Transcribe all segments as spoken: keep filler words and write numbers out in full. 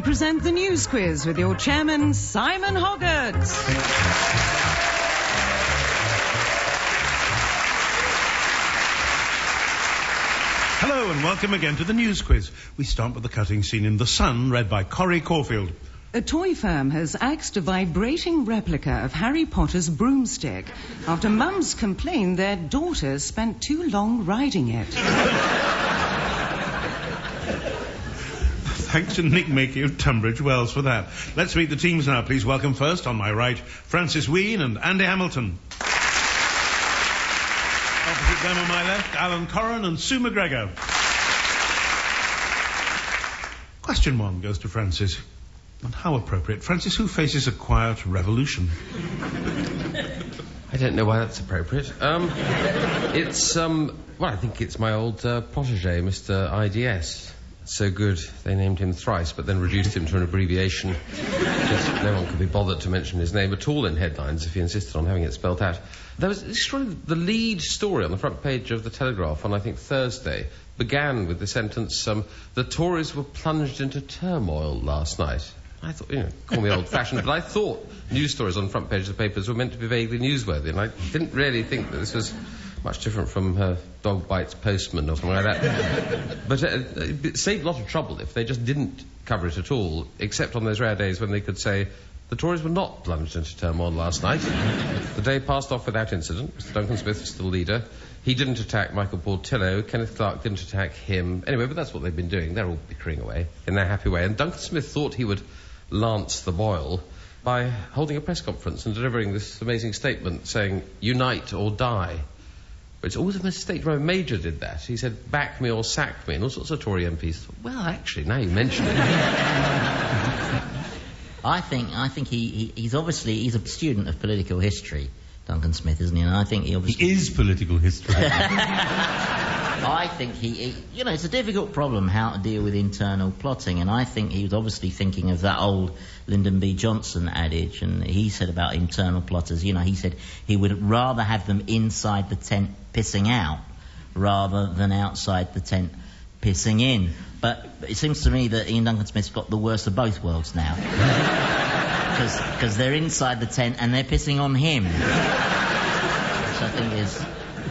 we present the News Quiz with your chairman, Simon Hoggart. Hello and welcome again to the News Quiz. We start with the cutting scene in The Sun, read by Corrie Caulfield. A toy firm has axed a vibrating replica of Harry Potter's broomstick after mums complained their daughters spent too long riding it. Thanks to Nick Makey of Tunbridge Wells for that. Let's meet the teams now. Please welcome first, on my right, Francis Wheen and Andy Hamilton. Opposite them on my left, Alan Corran and Sue McGregor. Question one goes to Francis. And how appropriate. Francis, who faces a quiet revolution? I don't know why that's appropriate. Um, it's, um, well, I think it's my old uh, protege, Mister I D S. So good, they named him thrice, but then reduced him to an abbreviation. Just no one could be bothered to mention his name at all in headlines if he insisted on having it spelt out. There was extraordinary, the lead story on the front page of the Telegraph on, I think, Thursday began with the sentence, um, the Tories were plunged into turmoil last night. I thought, you know, call me old-fashioned, but I thought news stories on the front page of the papers were meant to be vaguely newsworthy, and I didn't really think that this was much different from uh, Dog Bites Postman or something like that. But uh, it saved a lot of trouble if they just didn't cover it at all, except on those rare days when they could say, the Tories were not plunged into turmoil last night. The day passed off without incident. Mister Duncan Smith was still leader. He didn't attack Michael Portillo. Kenneth Clarke didn't attack him. Anyway, but that's what they've been doing. They're all bickering away in their happy way. And Duncan Smith thought he would lance the boil by holding a press conference and delivering this amazing statement saying, unite or die. But it's always a mistake. Remember, Major did that. He said, back me or sack me, and all sorts of Tory M Ps thought, well, actually, now you mention it. I think I think he, he he's obviously he's a student of political history, Duncan Smith, isn't he? And I think he obviously he is political history. I think he, he, you know, it's a difficult problem how to deal with internal plotting, and I think he was obviously thinking of that old Lyndon B. Johnson adage, and he said about internal plotters, you know, he said he would rather have them inside the tent pissing out rather than outside the tent pissing in. But it seems to me that Ian Duncan Smith's got the worst of both worlds now. Because they're inside the tent and they're pissing on him. Which I think is...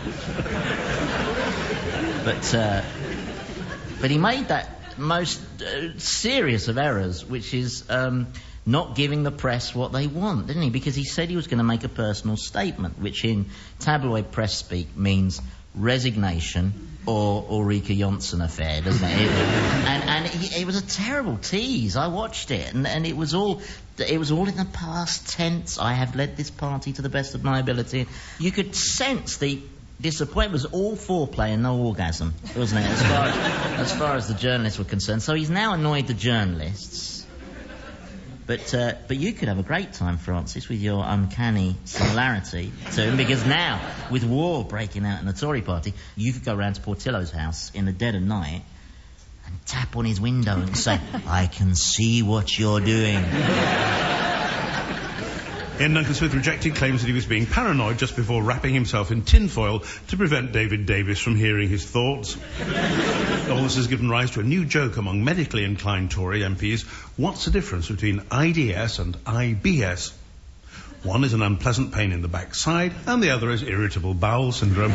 But, uh, but he made that most uh, serious of errors, which is um, not giving the press what they want, didn't he? Because he said he was going to make a personal statement, which in tabloid press speak means resignation or Ulrika Jonsson affair, doesn't it? and and he, it was a terrible tease. I watched it, and, and it was all it was all in the past tense. I have led this party to the best of my ability. You could sense the disappointment. Was all foreplay and no orgasm, wasn't it? As far as, as far as the journalists were concerned. So he's now annoyed the journalists. But uh, but you could have a great time, Francis, with your uncanny similarity to him, because now, with war breaking out in the Tory party, you could go round to Portillo's house in the dead of night and tap on his window and say, I can see what you're doing. Ian Duncan Smith rejected claims that he was being paranoid just before wrapping himself in tinfoil to prevent David Davis from hearing his thoughts. All this has given rise to a new joke among medically inclined Tory M Ps. What's the difference between I D S and I B S? One is an unpleasant pain in the backside, and the other is irritable bowel syndrome.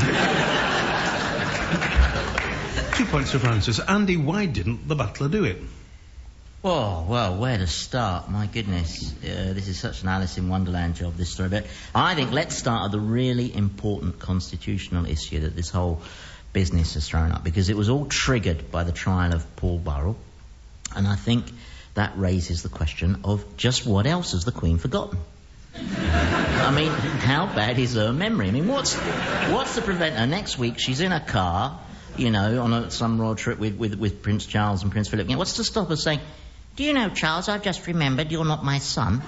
Two points to Francis. Andy, why didn't the butler do it? Oh, well, where to start? My goodness. Uh, this is such an Alice in Wonderland job, this story. But I think let's start at the really important constitutional issue that this whole business has thrown up, because it was all triggered by the trial of Paul Burrell. And I think that raises the question of just what else has the Queen forgotten? I mean, how bad is her memory? I mean, what's what's to prevent her next week? She's in a car, you know, on a, some road trip with, with, with Prince Charles and Prince Philip. You know, what's to stop her saying, do you know, Charles, I've just remembered you're not my son.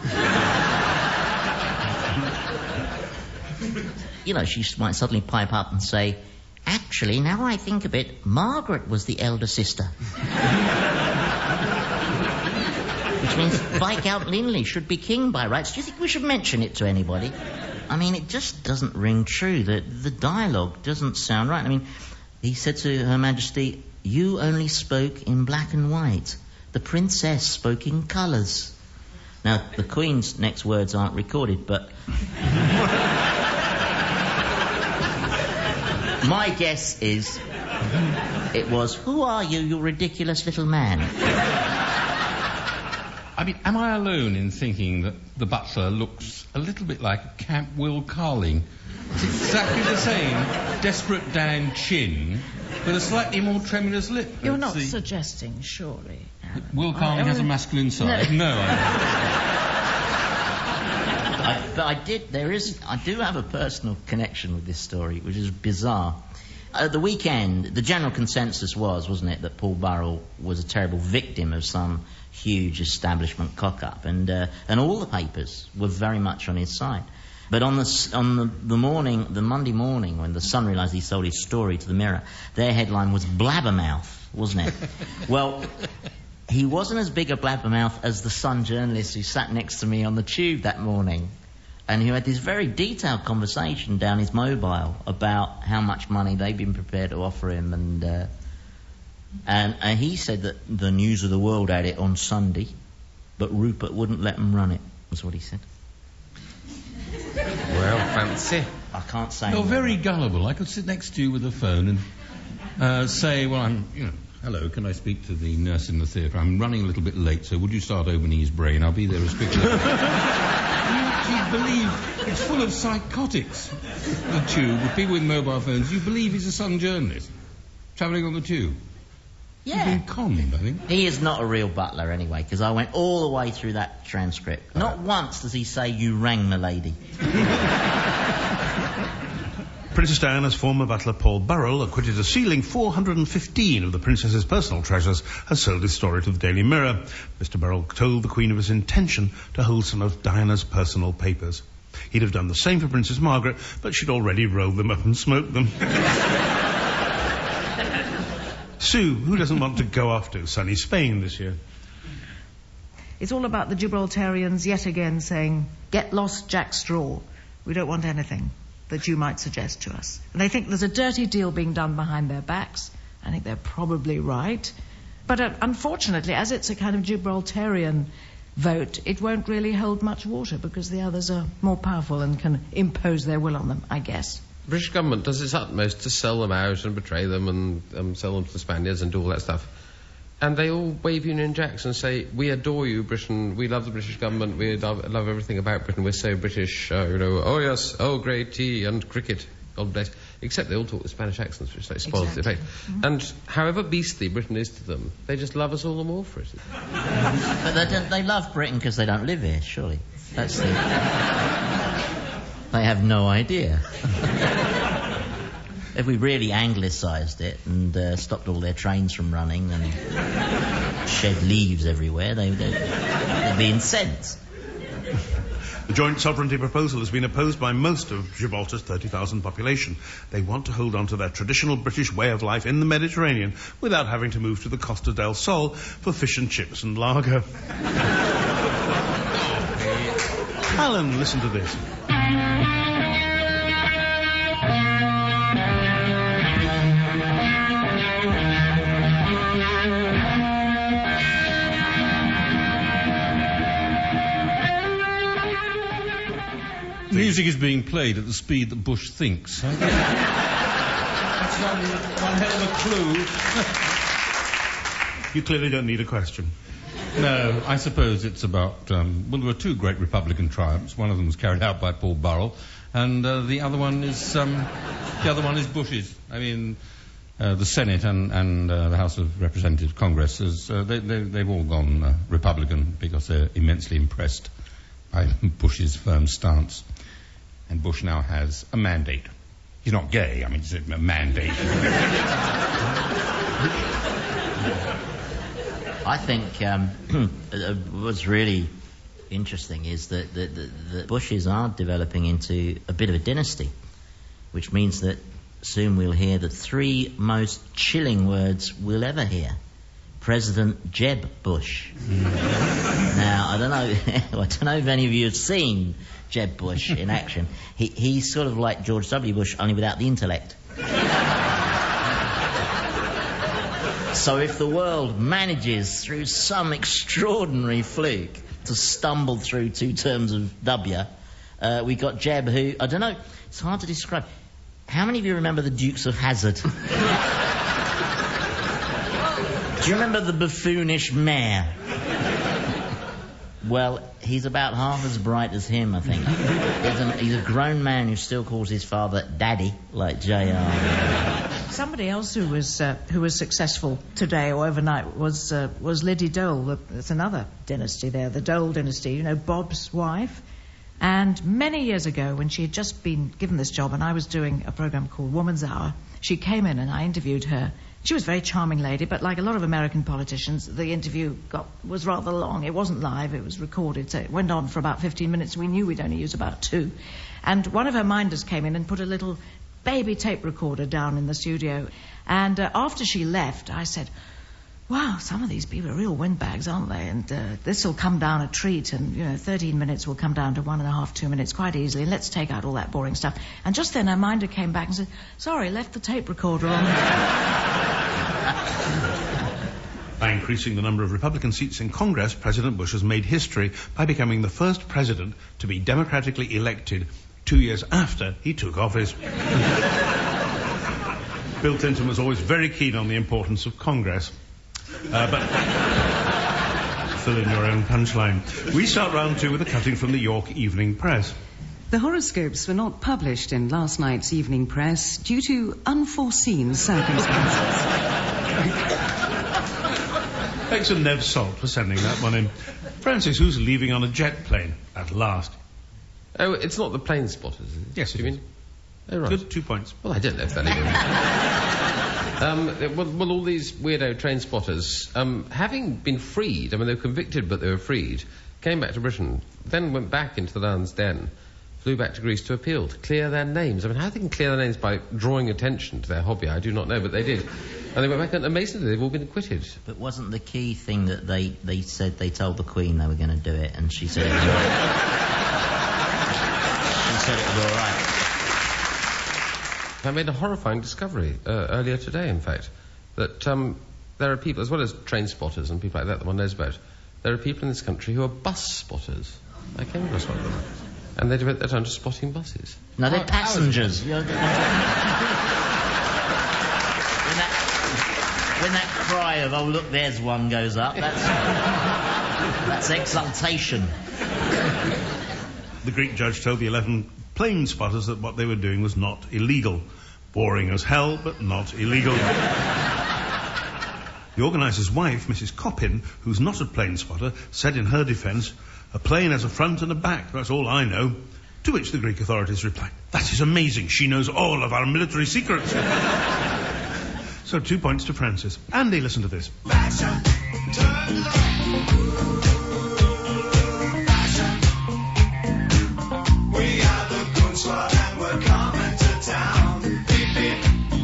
You know, she might suddenly pipe up and say, actually, now I think of it, Margaret was the elder sister. Which means Viscount Linley should be king by rights. Do you think we should mention it to anybody? I mean, it just doesn't ring true. The, the dialogue doesn't sound right. I mean, he said to Her Majesty, you only spoke in black and white. The princess spoke in colours. Now, the Queen's next words aren't recorded, but... my guess is it was, "Who are you, you ridiculous little man?" I mean, am I alone in thinking that the butler looks a little bit like Camp Will Carling? It's exactly the same desperate Dan chin with a slightly more tremulous lip. You're It's not the... suggesting, surely, Alan. Will Carling I- has a masculine side? No. no I I, but I did. There is. I do have a personal connection with this story, which is bizarre. At the weekend, the general consensus was, wasn't it, that Paul Burrell was a terrible victim of some huge establishment cock-up, and uh, and all the papers were very much on his side. But on the on the, the morning, the Monday morning, when the Sun realised he sold his story to the Mirror, their headline was "Blabbermouth," wasn't it? Well, he wasn't as big a blabbermouth as the Sun journalist who sat next to me on the tube that morning, and who had this very detailed conversation down his mobile about how much money they've been prepared to offer him, and uh, and, and he said that the News of the World had it on Sunday, but Rupert wouldn't let them run it. That's what he said. Well, fancy. I can't say. You're more. very gullible. I could sit next to you with a phone and uh, say, well, I'm, you know, hello, can I speak to the nurse in the theatre? I'm running a little bit late, so would you start opening his brain? I'll be there as quickly as... You actually believe it's full of psychotics, the tube, with people with mobile phones. You believe he's a Sun journalist travelling on the tube. Yeah. You've been conned, I think. He is not a real butler anyway, because I went all the way through that transcript. Not once does he say, "You rang, milady." Princess Diana's former butler Paul Burrell, acquitted of stealing four hundred fifteen of the princess's personal treasures, has sold his story to the Daily Mirror. Mister Burrell told the Queen of his intention to hold some of Diana's personal papers. He'd have done the same for Princess Margaret, but she'd already rolled them up and smoked them. Sue, who doesn't want to go off to sunny Spain this year? It's all about the Gibraltarians yet again saying, "Get lost, Jack Straw. We don't want anything that you might suggest to us." And they think there's a dirty deal being done behind their backs. I think they're probably right. But uh, unfortunately, as it's a kind of Gibraltarian vote, it won't really hold much water because the others are more powerful and can impose their will on them, I guess. The British government does its utmost to sell them out and betray them and um, sell them to the Spaniards and do all that stuff. And they all wave Union Jacks and say, "We adore you, Britain. We love the British government. We love, love everything about Britain. We're so British. Uh, you know, oh yes, oh great tea and cricket. God bless." Except they all talk with Spanish accents, which like, spoils Exactly. the effect. Mm-hmm. And however beastly Britain is to them, they just love us all the more for it. But they, don't, they love Britain because they don't live here, surely. That's the... They have no idea. If we really anglicised it and uh, stopped all their trains from running and shed leaves everywhere, they, they'd, they'd be incensed. The joint sovereignty proposal has been opposed by most of Gibraltar's thirty thousand population. They want to hold on to their traditional British way of life in the Mediterranean without having to move to the Costa del Sol for fish and chips and lager. Alan, listen to this. Music is being played at the speed that Bush thinks. That's one, one hell of a clue. You clearly don't need a question. No, I suppose it's about... Um, well, there were two great Republican triumphs. One of them was carried out by Paul Burrell, and uh, the other one is um, the other one is Bush's. I mean, uh, the Senate and, and uh, the House of Representatives, Congress, has, uh, they, they, they've all gone uh, Republican because they're immensely impressed by Bush's firm stance. And Bush now has a mandate. He's not gay, I mean, it's a mandate. I think um, what's really interesting is that the, the, the Bushes are developing into a bit of a dynasty, which means that soon we'll hear the three most chilling words we'll ever hear. President Jeb Bush. Now, I don't know I don't know if any of you have seen Jeb Bush in action. He, he's sort of like George W. Bush, only without the intellect. So So if the world manages, through some extraordinary fluke, to stumble through two terms of W, uh, we got Jeb, who, I don't know, it's hard to describe. How many of you remember the Dukes of Hazzard? Do you remember the buffoonish mayor? Well, he's about half as bright as him, I think. He's a, he's a grown man who still calls his father Daddy, like J R Somebody else who was uh, who was successful today or overnight was uh, was Liddy Dole. There's another dynasty there, the Dole dynasty. You know, Bob's wife. And many years ago, when she had just been given this job, and I was doing a program called Woman's Hour, she came in and I interviewed her. She was a very charming lady, but like a lot of American politicians, the interview got was rather long. It wasn't live, it was recorded, so it went on for about fifteen minutes. We knew we'd only use about two. And one of her minders came in and put a little baby tape recorder down in the studio. And uh, after she left, I said, wow, some of these people are real windbags, aren't they? And uh, this will come down a treat, and, you know, thirteen minutes will come down to one and a half, two minutes quite easily. And let's take out all that boring stuff. And just then her minder came back and said, sorry, left the tape recorder on. By increasing the number of Republican seats in Congress, President Bush has made history by becoming the first president to be democratically elected two years after he took office. Bill Clinton was always very keen on the importance of Congress. Uh, but fill in your own punchline. We start round two with a cutting from the York Evening Press. The horoscopes were not published in last night's Evening Press due to unforeseen circumstances. Thanks to Nev Salt for sending that one in. Francis, who's leaving on a jet plane at last? Oh, it's not the plane spotters, is it? Yes, Do you it mean? Oh, right. Good, two points. Well, I don't know if that even... um, well, well, all these weirdo train spotters, um, having been freed, I mean, they were convicted, but they were freed, came back to Britain, then went back into the Land's Den, flew back to Greece to appeal, to clear their names. I mean, how they can clear their names by drawing attention to their hobby, I do not know, but they did. And they went back, and amazingly, they've all been acquitted. But wasn't the key thing that they, they said they told the Queen they were going to do it, and she said it was all right? She said it was all right. I made a horrifying discovery uh, earlier today, in fact, that um, there are people, as well as train spotters and people like that that one knows about, there are people in this country who are bus spotters. I came across one of them. And they devote their time to spotting buses. No, they're passengers. when, that, when that cry of, oh, look, there's one goes up, that's, that's exultation. The Greek judge told the eleven plane spotters that what they were doing was not illegal. Boring as hell, but not illegal. The organiser's wife, Missus Coppin, who's not a plane spotter, said in her defence, a plane has a front and a back, that's all I know. To which the Greek authorities replied, that is amazing, she knows all of our military secrets. So two points to Francis. Andy, listen to this. Fashion, turn up. We are the Goon Squad and we're coming to town. Beep, beep.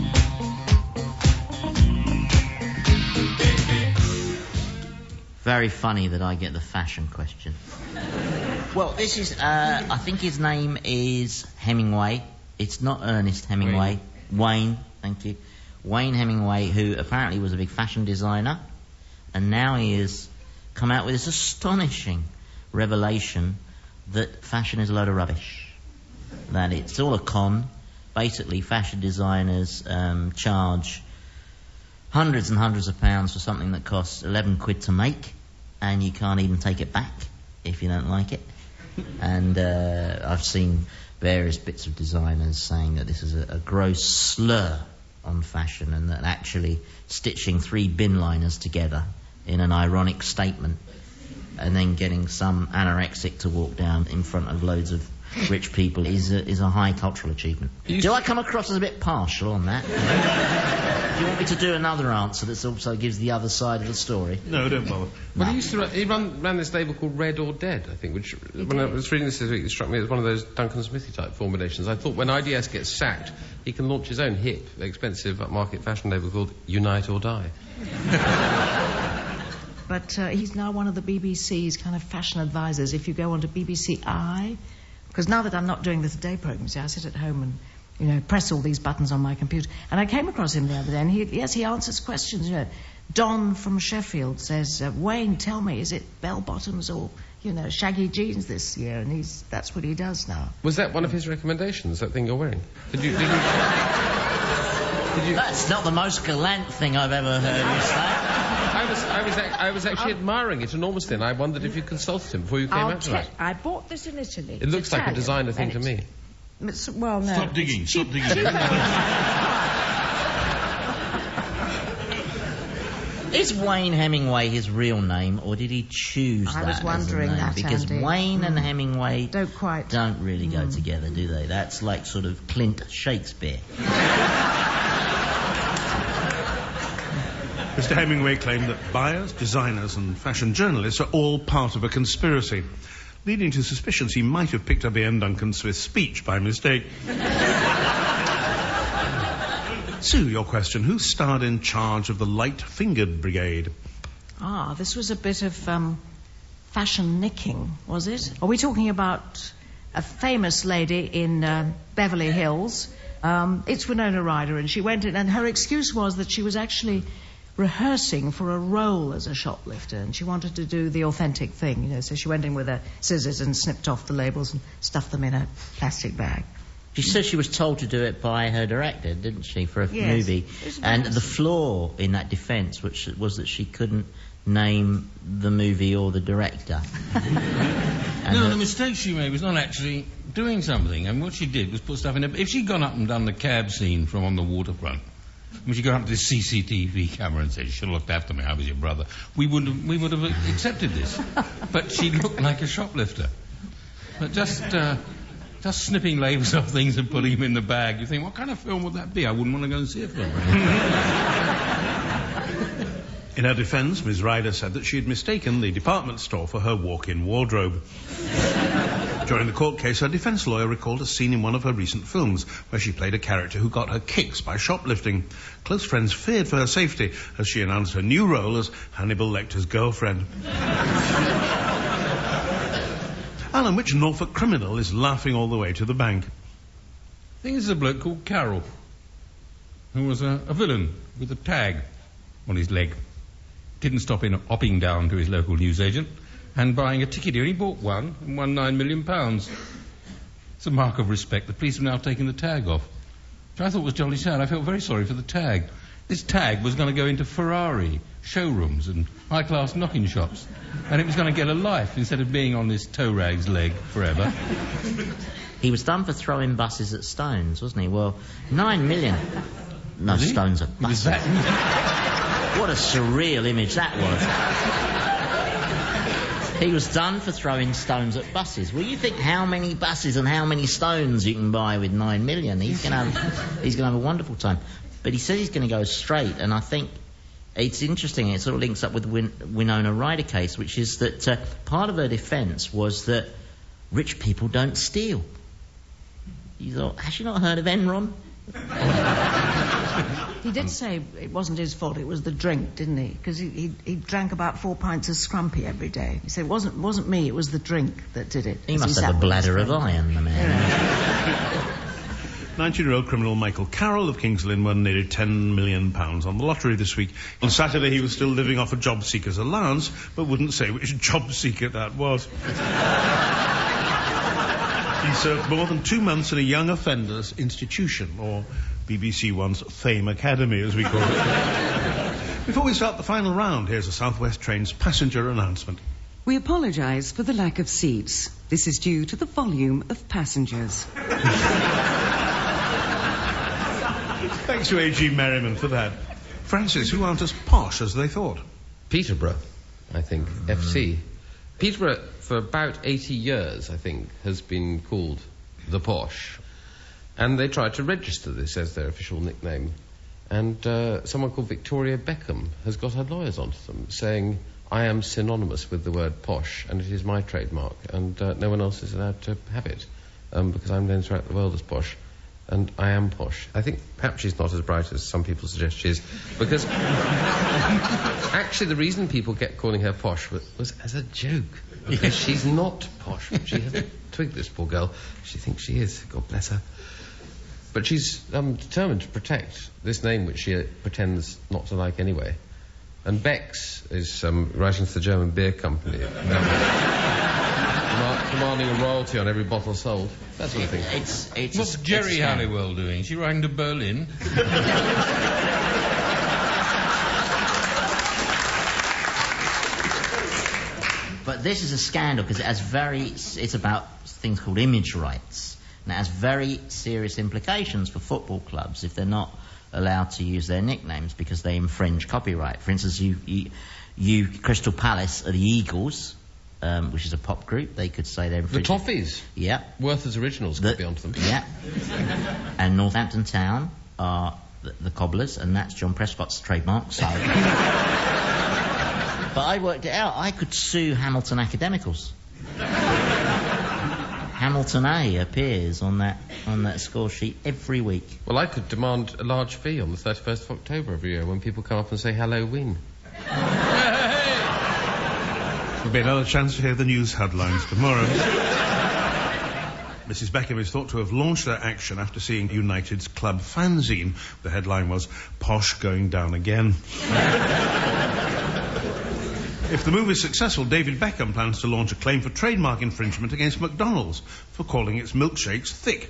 Beep, beep. Very funny that I get the fashion question. Well, this is, uh, I think his name is Hemingway. It's not Ernest Hemingway. Wayne. Wayne, thank you. Wayne Hemingway, who apparently was a big fashion designer, and now he has come out with this astonishing revelation that fashion is a load of rubbish. That it's all a con. Basically, fashion designers um, charge hundreds and hundreds of pounds for something that costs eleven quid to make, and you can't even take it back if you don't like it. And uh, I've seen various bits of designers saying that this is a, a gross slur on fashion, and that actually stitching three bin liners together in an ironic statement and then getting some anorexic to walk down in front of loads of rich people is a, is a high cultural achievement. Do I come across as a bit partial on that? Do you want me to do another answer that also gives the other side of the story? No, don't bother. Well, no. he used to run, he ran, ran this label called Red or Dead, I think, which when did. I was reading this this week, it struck me as one of those Duncan Smithy type formulations. I thought when I D S gets sacked, he can launch his own hip, expensive upmarket fashion label called Unite or Die. But uh, he's now one of the B B C's kind of fashion advisors. If you go onto B B C I, because now that I'm not doing the Today programme, see, I sit at home and you know, press all these buttons on my computer. And I came across him the other day, and he, yes, he answers questions, you know. Don from Sheffield says, uh, Wayne, tell me, is it bell-bottoms or, you know, shaggy jeans this year? And he's that's what he does now. Was that one of his recommendations, that thing you're wearing? Did you... Did you, did you... That's not the most gallant thing I've ever heard you say. I was, I was, I was actually admiring it enormously, and I wondered if you consulted him before you came I'll out tonight. check. I bought this in Italy. It looks like a designer thing to me. It's, well, no. Stop digging, stop digging. Is Wayne Hemingway his real name, or did he choose I that was wondering as a name? that, Because Andy. Wayne Mm. and Hemingway Don't quite. don't really go Mm. together, do they? That's like sort of Clint Shakespeare. Mister Hemingway claimed that buyers, designers and fashion journalists are all part of a conspiracy, leading to suspicions he might have picked up Ian Duncan Smith's speech by mistake. Sue, your question. Who starred in Charge of the Light-Fingered Brigade? Ah, this was a bit of um, fashion nicking, was it? Are we talking about a famous lady in uh, Beverly Hills? Um, it's Winona Ryder, and she went in, and her excuse was that she was actually rehearsing for a role as a shoplifter, and she wanted to do the authentic thing, you know, so she went in with her scissors and snipped off the labels and stuffed them in a plastic bag. She said she was told to do it by her director, didn't she, for a Yes. movie? It's And nice. the flaw in that defence which was that she couldn't name the movie or the director. And No, her- the mistake she made was not actually doing something. And what she did was put stuff in a... If she'd gone up and done the cab scene from On the Waterfront, when she got up to the C C T V camera and said, you should have looked after me, I was your brother, we would have, we would have accepted this. But she looked like a shoplifter. But just... Uh, Just snipping labels off things and putting them in the bag. You think, what kind of film would that be? I wouldn't want to go and see a film. In her defence, Miz Ryder said that she had mistaken the department store for her walk-in wardrobe. During the court case, her defence lawyer recalled a scene in one of her recent films where she played a character who got her kicks by shoplifting. Close friends feared for her safety as she announced her new role as Hannibal Lecter's girlfriend. Alan, which Norfolk criminal is laughing all the way to the bank? I think it's a bloke called Carroll, who was a, a villain with a tag on his leg. Didn't stop in hopping down to his local newsagent and buying a ticket here. He bought one and won nine million pounds. It's a mark of respect. The police have now taken the tag off, which I thought was jolly sad. I felt very sorry for the tag. This tag was going to go into Ferrari showrooms and high-class knocking shops, and it was going to get a life instead of being on this toe rag's leg forever. He was done for throwing buses at stones, wasn't he? Well, nine million. No, Was he? stones at Was buses. that... What a surreal image that was. He was done for throwing stones at buses. Well, you think how many buses and how many stones you can buy with nine million. He's going to have, he's going to have a wonderful time. But he says he's going to go straight, and I think it's interesting. It sort of links up with the Win- Winona Ryder case, which is that uh, part of her defence was that rich people don't steal. You thought, has she not heard of Enron? He did say it wasn't his fault, it was the drink, didn't he? Because he, he, he drank about four pints of scrumpy every day. He said it wasn't, wasn't me, it was the drink that did it. He As must sat have a with his bladder of friend. iron, the man. nineteen-year-old criminal Michael Carroll of Kings Lynn won nearly ten million pounds on the lottery this week. On Saturday, he was still living off a job seeker's allowance, but wouldn't say which job seeker that was. He served more than two months in a young offenders institution, or B B C One's Fame Academy, as we call it. Before we start the final round, here's a South West Trains passenger announcement. We apologise for the lack of seats. This is due to the volume of passengers. Thanks to A G Merriman for that. Francis, who aren't as posh as they thought? Peterborough, I think, F C. Peterborough, for about eighty years, I think, has been called the Posh. And they tried to register this as their official nickname. And uh, someone called Victoria Beckham has got her lawyers onto them, saying, I am synonymous with the word posh, and it is my trademark, and uh, no one else is allowed to have it, um, because I'm known throughout the world as posh. And I am posh. I think perhaps she's not as bright as some people suggest she is, because actually the reason people kept calling her posh was, was as a joke, because she's not posh. She hasn't twigged this poor girl. She thinks she is. God bless her. But she's um, determined to protect this name, which she uh, pretends not to like anyway. And Beck's is um, writing to the German beer company, demand- demanding a royalty on every bottle sold. That sort of thing. It's, it's What's a, Jerry it's a scam. Halliwell doing? Is she writing to Berlin? But this is a scandal because it has very... It's about things called image rights. And it has very serious implications for football clubs if they're not allowed to use their nicknames because they infringe copyright. For instance, you, you, you Crystal Palace are the Eagles, um, which is a pop group. They could say they're The infringing... Toffees. Yeah. Werther's Originals The- could be onto them. Yeah. And Northampton Town are the, the Cobblers, and that's John Prescott's trademark, so... But I worked it out. I could sue Hamilton Academicals. Hamilton A appears on that on that score sheet every week. Well, I could demand a large fee on the thirty-first of October every year when people come up and say hello, Wing. There'll be another chance to hear the news headlines tomorrow. Missus Beckham is thought to have launched her action after seeing United's club fanzine. The headline was, "Posh going down again." If the move is successful, David Beckham plans to launch a claim for trademark infringement against McDonald's for calling its milkshakes thick.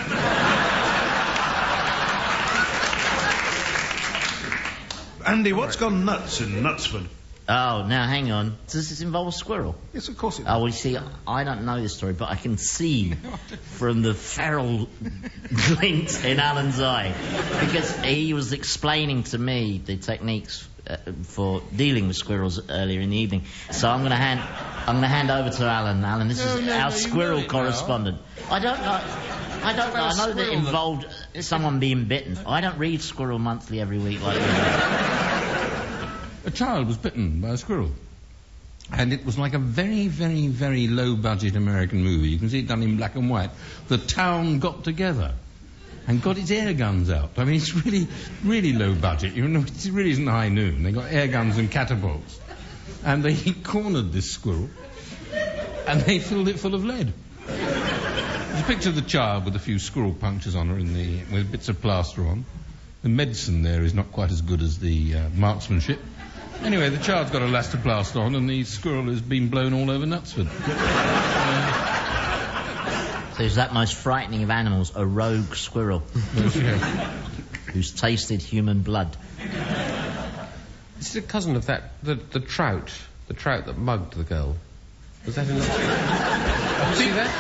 Andy, what's gone nuts in Knutsford? Oh, now hang on. Does this involve a squirrel? Yes, of course it Oh, does. well, you see, I don't know this story, but I can see from the feral glint in Alan's eye, because he was explaining to me the techniques uh, for dealing with squirrels earlier in the evening. So I'm going to hand, I'm going to hand over to Alan. Alan, this No, is no, our no, you squirrel know it now. correspondent. I don't know. I don't know. I know that it involved someone being bitten. I don't read Squirrel Monthly every week like you. A child was bitten by a squirrel. And it was like a very, very, very low-budget American movie. You can see it done in black and white. The town got together and got its air guns out. I mean, it's really, really low budget. You know, it really isn't high noon. They got air guns and catapults. And they cornered this squirrel and they filled it full of lead. There's a picture of the child with a few squirrel punctures on her in the, with bits of plaster on. The medicine there is not quite as good as the uh, marksmanship. Anyway, the child's got a elastoplast on and the squirrel has been blown all over Knutsford. uh, So is that most frightening of animals, a rogue squirrel who's tasted human blood? This is a cousin of that, the, the trout, the trout that mugged the girl. Was that in the... Did you see that?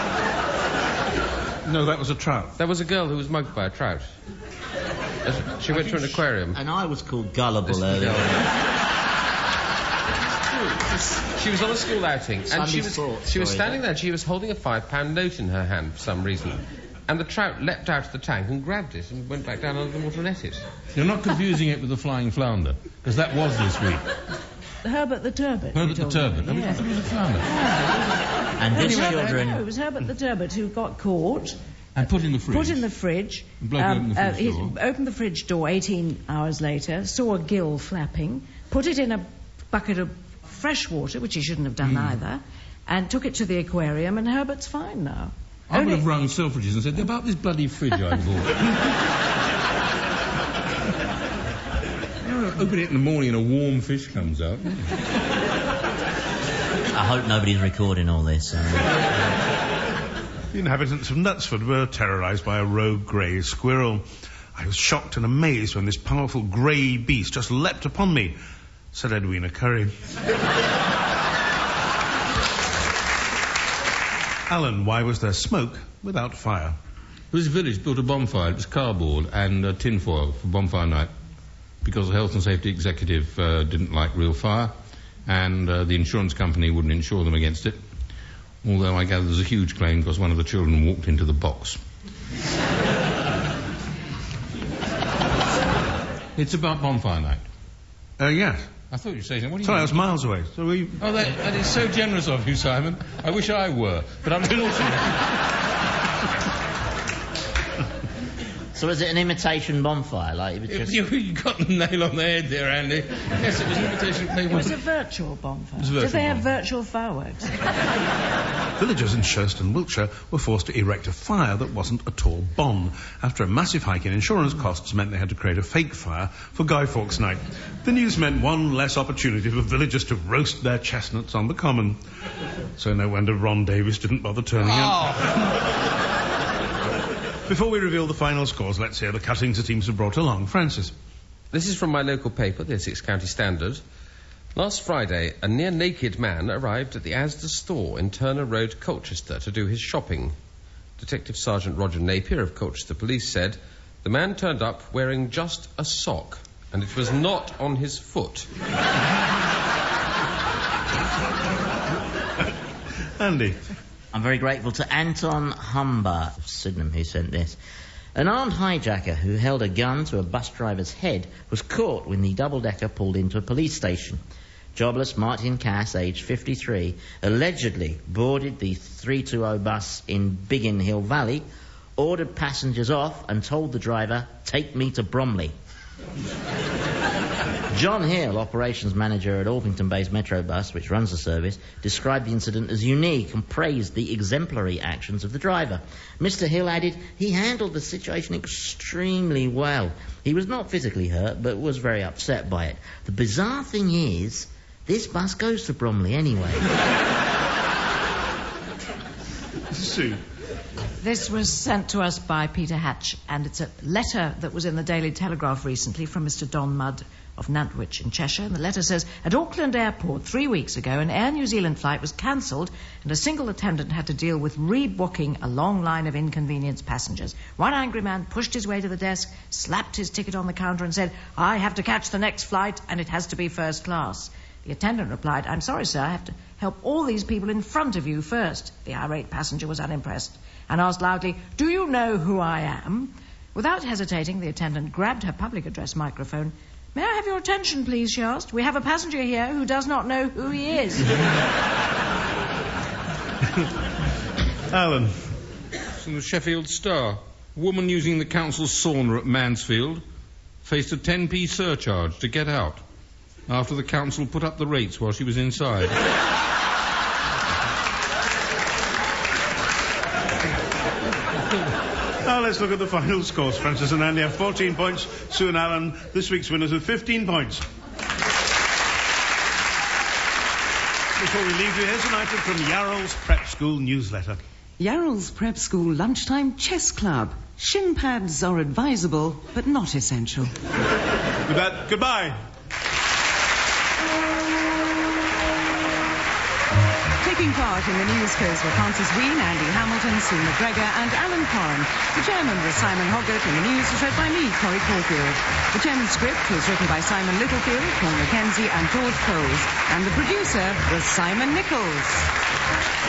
No, that was a trout. There was a girl who was mugged by a trout. She went to an aquarium. And I was called gullible This- earlier. She was on a school outing, and Sunday she was sports, she was sorry. standing there. And she was holding a five-pound note in her hand for some reason, and the trout leapt out of the tank and grabbed it and went back down under the water and ate it. You're not confusing it with the flying flounder, because that was this week. Herbert the Turbot. Herbert you're the talking turbot. about, No, yeah. it wasn't the flounder. And his Herbert- children... No, it was Herbert the Turbot who got caught, And put in the fridge. put in the fridge. The bloke opened the fridge he door. opened the fridge door eighteen hours later, saw a gill flapping, put it in a bucket of fresh water, which he shouldn't have done either, and took it to the aquarium, and Herbert's fine now. I would Only- have rung Selfridges and said, about this bloody fridge I bought. You know, open it in the morning and a warm fish comes out. I hope nobody's recording all this. Um, The inhabitants of Knutsford were terrorised by a rogue grey squirrel. I was shocked and amazed when this powerful grey beast just leapt upon me, said Edwina Curry. Alan, why was there smoke without fire? This village built a bonfire. It was cardboard and uh, tinfoil for bonfire night because the health and safety executive uh, didn't like real fire and uh, the insurance company wouldn't insure them against it. Although I gather there's a huge claim because one of the children walked into the box. It's about bonfire night. Uh, yes. I thought you were saying, what do you Sorry, I mean? was miles away. So we... Oh, that, that is so generous of you, Simon. I wish I were, but I'm a little... so So was it an imitation bonfire? Like it was just... You, you got the nail on the head there, Andy. Yes, it was an imitation clay. It was a virtual bonfire. It was a virtual Did they have bonfire. virtual fireworks? Villagers in Shurston, Wiltshire, were forced to erect a fire that wasn't at all bon, after a massive hike in insurance costs meant they had to create a fake fire for Guy Fawkes Night. The news meant one less opportunity for villagers to roast their chestnuts on the common. So no wonder Ron Davis didn't bother turning up. Before we reveal the final scores, let's hear the cuttings the teams have brought along. Francis. This is from my local paper, the Essex County Standard. Last Friday, a near-naked man arrived at the Asda store in Turner Road, Colchester, to do his shopping. Detective Sergeant Roger Napier of Colchester Police said the man turned up wearing just a sock, and it was not on his foot. Andy. I'm very grateful to Anton Humber of Sydenham who sent this. An armed hijacker who held a gun to a bus driver's head was caught when the double-decker pulled into a police station. Jobless Martin Cass, aged fifty-three, allegedly boarded the three two zero bus in Biggin Hill Valley, ordered passengers off and told the driver, "Take me to Bromley." John Hill, operations manager at Orpington-based Metro Bus, which runs the service, described the incident as unique and praised the exemplary actions of the driver. Mister Hill added he handled the situation extremely well. He was not physically hurt, but was very upset by it. The bizarre thing is, this bus goes to Bromley anyway. Sue. This was sent to us by Peter Hatch, and it's a letter that was in the Daily Telegraph recently from Mister Don Mudd of Nantwich in Cheshire. And the letter says, at Auckland Airport three weeks ago, an Air New Zealand flight was cancelled and a single attendant had to deal with rebooking a long line of inconvenienced passengers. One angry man pushed his way to the desk, slapped his ticket on the counter and said, "I have to catch the next flight and it has to be first class." The attendant replied, "I'm sorry, sir, I have to help all these people in front of you first." The irate passenger was unimpressed and asked loudly, "Do you know who I am?" Without hesitating, the attendant grabbed her public address microphone. "May I have your attention, please?" she asked. "We have a passenger here who does not know who he is." Alan. From the Sheffield Star. A woman using the council's sauna at Mansfield faced a ten p surcharge to get out after the council put up the rates while she was inside. Now let's look at the final scores. Francis and Andy have fourteen points. Sue and Alan, this week's winners, with fifteen points. Before we leave you, here's an item from Yarrell's Prep School newsletter. Yarrell's Prep School Lunchtime Chess Club. Shin pads are advisable, but not essential. With that, goodbye. Taking part in the news quiz were Francis Ween, Andy Hamilton, Sue McGregor and Alan Corrin. The chairman was Simon Hoggart and the news was read by me, Corrie Caulfield. The chairman's script was written by Simon Littlefield, Paul Mackenzie and George Coles. And the producer was Simon Nichols.